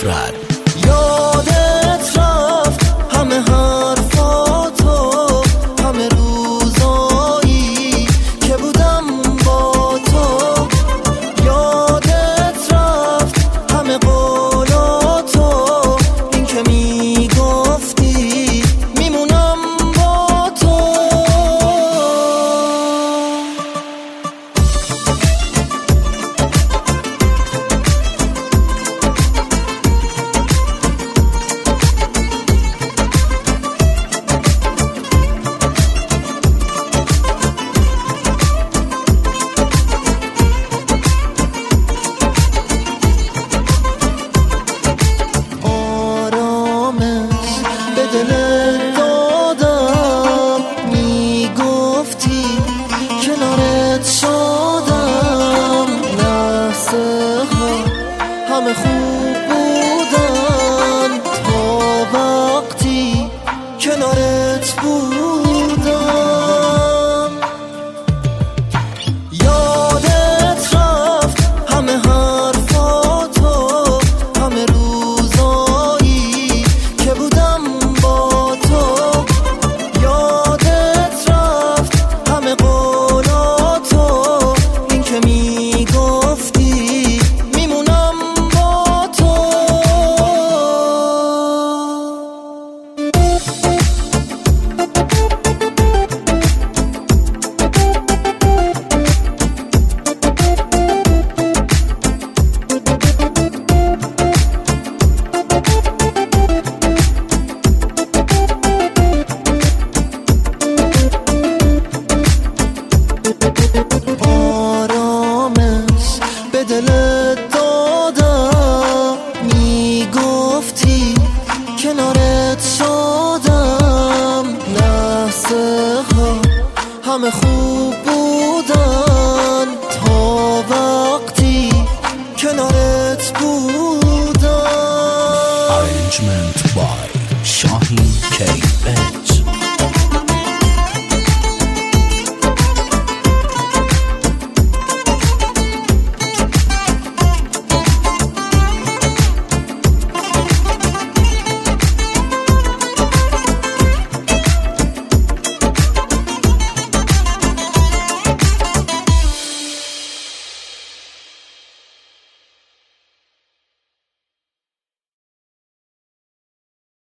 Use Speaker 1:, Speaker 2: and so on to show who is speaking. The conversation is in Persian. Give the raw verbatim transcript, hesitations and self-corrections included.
Speaker 1: مفرد.
Speaker 2: یادت رفت همه حرفاتو، همه روزایی که بودم با تو. یادت رفت همه قولاتو، این که میگفتی میمونم با تو. دلت دادم، میگفتی کنارت شدم. لحظه ها همه خوب بودن تا وقتی کنارت بودم. یادت رفت همه حرفاتو، همه روزایی که بودم با تو. یادت رفت همه قولاتو، این که میگفتی میمونم با تو. آرامش به دلت دادم، میگفتی کنارت شدم. لحظه ها همه خوب بودن تا وقتی کنارت بودم.
Speaker 1: Arrangement by Shahin K.